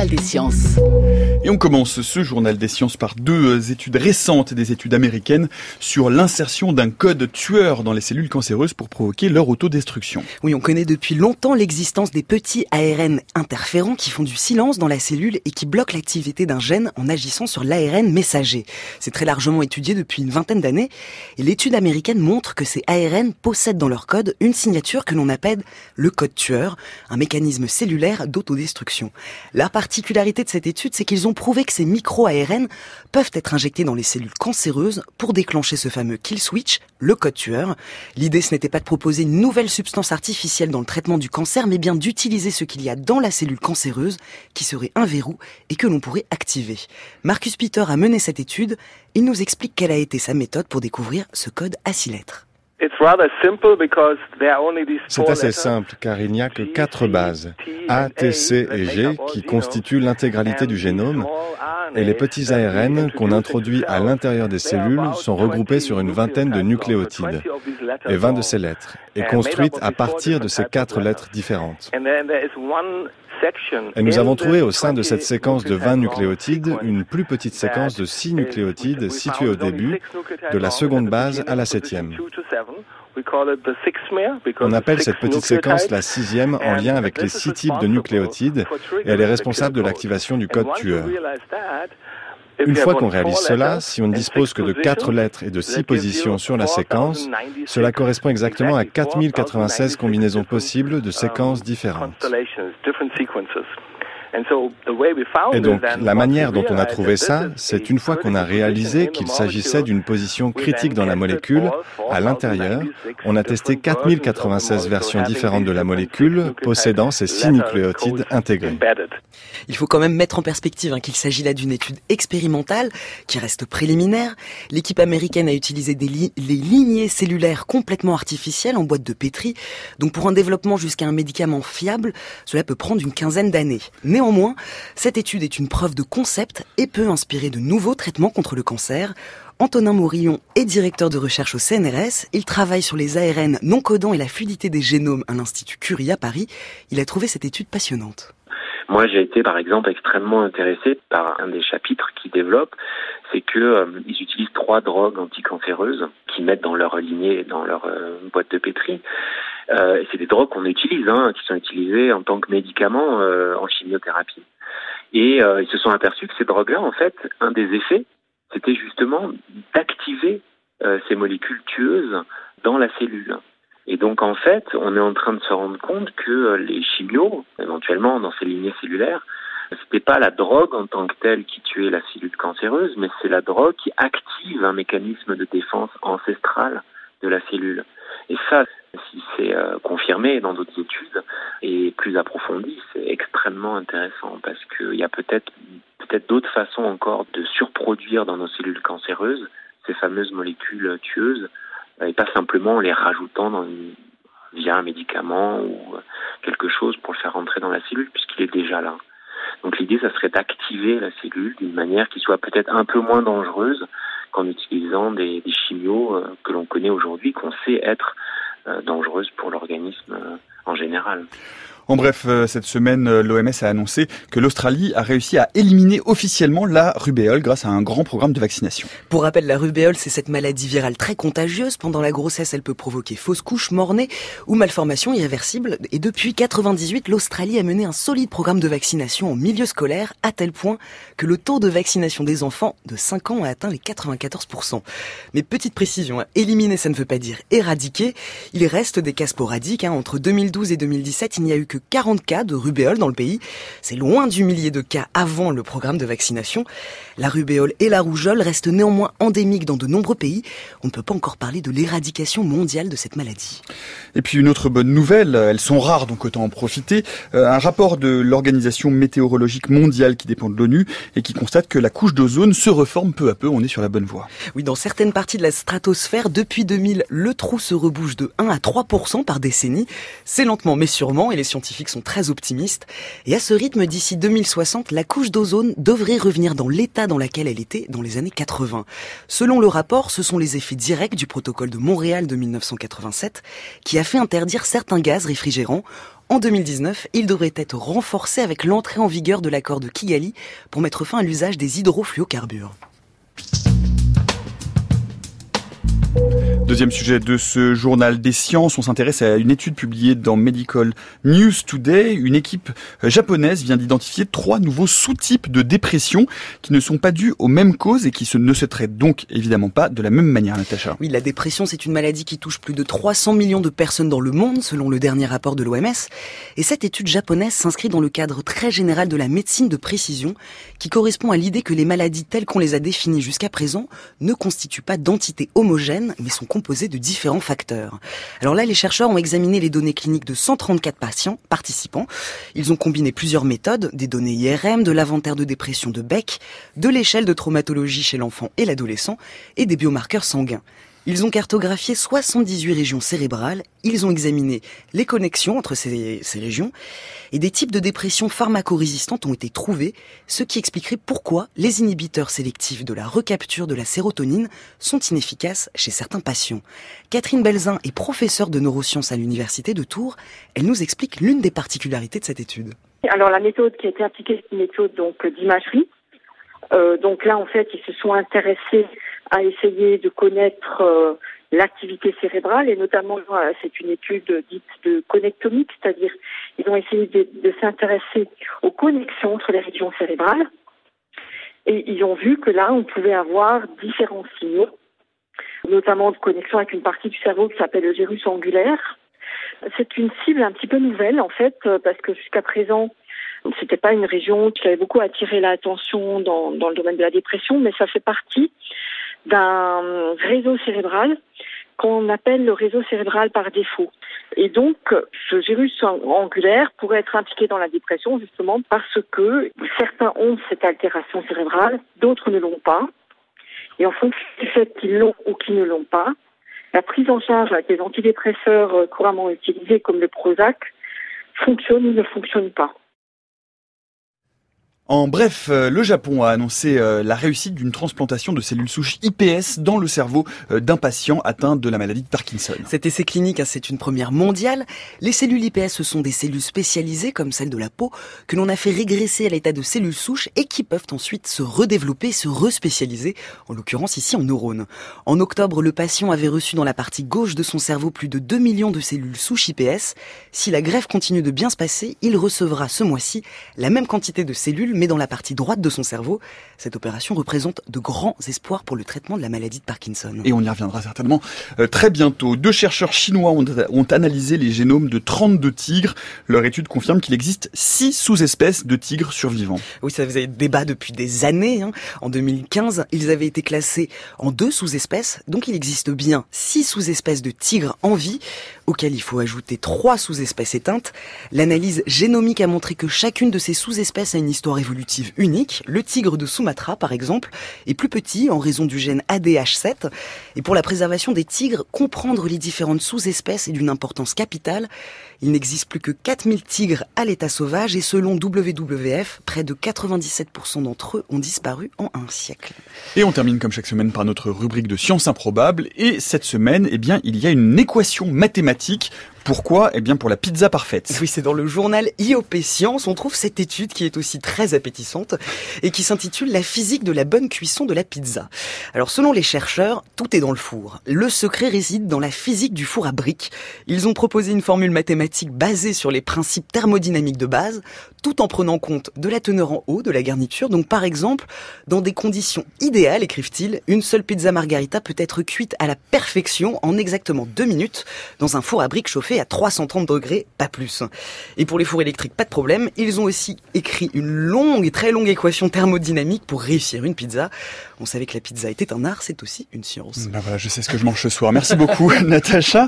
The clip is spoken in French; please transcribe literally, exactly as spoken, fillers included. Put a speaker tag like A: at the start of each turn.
A: journal des sciences.
B: Et on commence ce journal des sciences par deux études récentes, des études américaines, sur l'insertion d'un code tueur dans les cellules cancéreuses pour provoquer leur autodestruction.
C: Oui, on connaît depuis longtemps l'existence des petits A R N interférents qui font du silence dans la cellule et qui bloquent l'activité d'un gène en agissant sur l'A R N messager. C'est très largement étudié depuis une vingtaine d'années et l'étude américaine montre que ces A R N possèdent dans leur code une signature que l'on appelle le code tueur, un mécanisme cellulaire d'autodestruction. La particularité de cette étude, c'est qu'ils ont prouvé que ces micro-A R N peuvent être injectés dans les cellules cancéreuses pour déclencher ce fameux kill switch, le code tueur. L'idée, ce n'était pas de proposer une nouvelle substance artificielle dans le traitement du cancer, mais bien d'utiliser ce qu'il y a dans la cellule cancéreuse, qui serait un verrou et que l'on pourrait activer. Marcus Peter a mené cette étude. Il nous explique quelle a été sa méthode pour découvrir ce code à six lettres.
D: C'est assez simple car il n'y a que quatre bases, A, T, C et G, qui constituent l'intégralité du génome, et les petits A R N qu'on introduit à l'intérieur des cellules sont regroupés sur une vingtaine de nucléotides, et vingt de ces lettres, et construites à partir de ces quatre lettres différentes. Et nous avons trouvé au sein de cette séquence de vingt nucléotides une plus petite séquence de six nucléotides située au début, de la seconde base à la septième. On appelle cette petite séquence la sixième en lien avec les six types de nucléotides et elle est responsable de l'activation du code tueur. Une fois qu'on réalise cela, si on ne dispose que de quatre lettres et de six positions sur la séquence, cela correspond exactement à quatre mille quatre-vingt-seize combinaisons possibles de séquences différentes. Et donc, la manière dont on a trouvé ça, c'est une fois qu'on a réalisé qu'il s'agissait d'une position critique dans la molécule, à l'intérieur, on a testé quatre mille quatre-vingt-seize versions différentes de la molécule possédant ces six nucléotides intégrés.
C: Il faut quand même mettre en perspective hein, qu'il s'agit là d'une étude expérimentale qui reste préliminaire. L'équipe américaine a utilisé des li- les lignées cellulaires complètement artificielles en boîte de pétri. Donc pour un développement jusqu'à un médicament fiable, cela peut prendre une quinzaine d'années. Néanmoins, cette étude est une preuve de concept et peut inspirer de nouveaux traitements contre le cancer. Antonin Morillon est directeur de recherche au C N R S. Il travaille sur les A R N non codants et la fluidité des génomes à l'Institut Curie à Paris. Il a trouvé cette étude passionnante.
E: Moi, j'ai été, par exemple, extrêmement intéressé par un des chapitres qu'ils développent, c'est que euh, ils utilisent trois drogues anticancéreuses qu'ils mettent dans leur lignée, dans leur euh, boîte de pétri. Euh, et c'est des drogues qu'on utilise, hein, qui sont utilisées en tant que médicaments euh, en chimiothérapie. Et euh, ils se sont aperçus que ces drogues-là, en fait, un des effets, c'était justement d'activer euh, ces molécules tueuses dans la cellule. Et donc, en fait, on est en train de se rendre compte que les chimios, éventuellement dans ces lignées cellulaires, c'était pas la drogue en tant que telle qui tuait la cellule cancéreuse, mais c'est la drogue qui active un mécanisme de défense ancestrale de la cellule. Et ça, si c'est euh, confirmé dans d'autres études et plus approfondi, c'est extrêmement intéressant parce qu'il y a peut-être peut-être d'autres façons encore de surproduire dans nos cellules cancéreuses ces fameuses molécules tueuses, et pas simplement en les rajoutant dans une, via un médicament ou quelque chose pour le faire rentrer dans la cellule puisqu'il est déjà là. Donc l'idée, ça serait d'activer la cellule d'une manière qui soit peut-être un peu moins dangereuse qu'en utilisant des, des chimios euh, que l'on connaît aujourd'hui, qu'on sait être euh, dangereuses pour l'organisme euh, en général.
B: En bref, cette semaine, l'O M S a annoncé que l'Australie a réussi à éliminer officiellement la rubéole grâce à un grand programme de vaccination.
C: Pour rappel, la rubéole, c'est cette maladie virale très contagieuse. Pendant la grossesse, elle peut provoquer fausse couche, mort-né ou malformation irréversible. Et depuis quatre-vingt-dix-huit, l'Australie a mené un solide programme de vaccination en milieu scolaire, à tel point que le taux de vaccination des enfants de cinq ans a atteint les quatre-vingt-quatorze pour cent. Mais petite précision, hein, éliminer, ça ne veut pas dire éradiquer. Il reste des cas sporadiques. Hein. Entre deux mille douze et deux mille dix-sept, il n'y a eu que quarante cas de rubéole dans le pays. C'est loin du millier de cas avant le programme de vaccination. La rubéole et la rougeole restent néanmoins endémiques dans de nombreux pays. On ne peut pas encore parler de l'éradication mondiale de cette maladie.
B: Et puis une autre bonne nouvelle, elles sont rares donc autant en profiter. Euh, un rapport de l'Organisation météorologique mondiale qui dépend de l'ONU et qui constate que la couche d'ozone se reforme peu à peu. On est sur la bonne voie.
C: Oui, dans certaines parties de la stratosphère, depuis deux mille, le trou se rebouche de un à trois pour cent par décennie. C'est C'est lentement mais sûrement, et les scientifiques sont très optimistes. Et à ce rythme, d'ici deux mille soixante, la couche d'ozone devrait revenir dans l'état dans lequel elle était dans les années quatre-vingts. Selon le rapport, ce sont les effets directs du protocole de Montréal de mille neuf cent quatre-vingt-sept qui a fait interdire certains gaz réfrigérants. En deux mille dix-neuf, il devrait être renforcé avec l'entrée en vigueur de l'accord de Kigali pour mettre fin à l'usage des hydrofluocarbures.
B: Deuxième sujet de ce journal des sciences, on s'intéresse à une étude publiée dans Medical News Today. Une équipe japonaise vient d'identifier trois nouveaux sous-types de dépression qui ne sont pas dus aux mêmes causes et qui ne se traitent donc évidemment pas de la même manière, Natacha.
C: Oui, la dépression, c'est une maladie qui touche plus de trois cents millions de personnes dans le monde, selon le dernier rapport de l'O M S. Et cette étude japonaise s'inscrit dans le cadre très général de la médecine de précision, qui correspond à l'idée que les maladies telles qu'on les a définies jusqu'à présent ne constituent pas d'entités homogènes, mais sont composées de différents facteurs. Alors là, les chercheurs ont examiné les données cliniques de cent trente-quatre patients, participants. Ils ont combiné plusieurs méthodes, des données I R M, de l'inventaire de dépression de Beck, de l'échelle de traumatologie chez l'enfant et l'adolescent, et des biomarqueurs sanguins. Ils ont cartographié soixante-dix-huit régions cérébrales, ils ont examiné les connexions entre ces, ces régions, et des types de dépression pharmacorésistantes ont été trouvés, ce qui expliquerait pourquoi les inhibiteurs sélectifs de la recapture de la sérotonine sont inefficaces chez certains patients. Catherine Belzin est professeure de neurosciences à l'université de Tours, elle nous explique l'une des particularités de cette étude.
A: Alors la méthode qui a été appliquée, c'est une méthode donc d'imagerie. Euh, donc là, en fait, ils se sont intéressés à essayer de connaître euh, l'activité cérébrale et notamment, euh, c'est une étude dite de connectomique, c'est-à-dire ils ont essayé de, de s'intéresser aux connexions entre les régions cérébrales et ils ont vu que là, on pouvait avoir différents signaux, notamment de connexion avec une partie du cerveau qui s'appelle le gyrus angulaire. C'est une cible un petit peu nouvelle, en fait, parce que jusqu'à présent, c'était pas une région qui avait beaucoup attiré l'attention dans, dans le domaine de la dépression, mais ça fait partie d'un réseau cérébral qu'on appelle le réseau cérébral par défaut. Et donc, ce gyrus angulaire pourrait être impliqué dans la dépression justement parce que certains ont cette altération cérébrale, d'autres ne l'ont pas. Et en fonction du fait qu'ils l'ont ou qu'ils ne l'ont pas, la prise en charge avec des antidépresseurs couramment utilisés comme le Prozac fonctionne ou ne fonctionne pas.
B: En bref, le Japon a annoncé la réussite d'une transplantation de cellules souches I P S dans le cerveau d'un patient atteint de la maladie de Parkinson.
C: Cet essai clinique, c'est une première mondiale. Les cellules I P S, ce sont des cellules spécialisées, comme celles de la peau, que l'on a fait régresser à l'état de cellules souches et qui peuvent ensuite se redévelopper, se respécialiser, en l'occurrence ici en neurones. En octobre, le patient avait reçu dans la partie gauche de son cerveau plus de deux millions de cellules souches I P S. Si la greffe continue de bien se passer, il recevra ce mois-ci la même quantité de cellules, mais dans la partie droite de son cerveau. Cette opération représente de grands espoirs pour le traitement de la maladie de Parkinson.
B: Et on y reviendra certainement euh, très bientôt. Deux chercheurs chinois ont, ont analysé les génomes de trente-deux tigres. Leur étude confirme qu'il existe six sous-espèces de tigres survivants.
C: Oui, ça faisait débat depuis des années. Hein. En deux mille quinze, ils avaient été classés en deux sous-espèces. Donc il existe bien six sous-espèces de tigres en vie, auxquelles il faut ajouter trois sous-espèces éteintes. L'analyse génomique a montré que chacune de ces sous-espèces a une histoire évolutive unique. Le tigre de Sumatra, par exemple, est plus petit en raison du gène A D H sept. Et pour la préservation des tigres, comprendre les différentes sous-espèces est d'une importance capitale. Il n'existe plus que quatre mille tigres à l'état sauvage et selon W W F, près de quatre-vingt-dix-sept pour cent d'entre eux ont disparu en un siècle.
B: Et on termine comme chaque semaine par notre rubrique de sciences improbables. Et cette semaine, eh bien, il y a une équation mathématique. Pourquoi ? Eh bien pour la pizza parfaite.
C: Oui, c'est dans le journal I O P Science, on trouve cette étude qui est aussi très appétissante et qui s'intitule « La physique de la bonne cuisson de la pizza ». Alors selon les chercheurs, tout est dans le four. Le secret réside dans la physique du four à briques. Ils ont proposé une formule mathématique basée sur les principes thermodynamiques de base, tout en prenant compte de la teneur en eau de la garniture. Donc par exemple, dans des conditions idéales, écrivent-ils, une seule pizza margarita peut être cuite à la perfection en exactement deux minutes dans un four à briques chauffé à trois cent trente degrés, pas plus. Et pour les fours électriques, pas de problème. Ils ont aussi écrit une longue et très longue équation thermodynamique pour réussir une pizza. On savait que la pizza était un art, c'est aussi une science.
B: Ben voilà, je sais ce que je mange ce soir. Merci beaucoup, Natacha.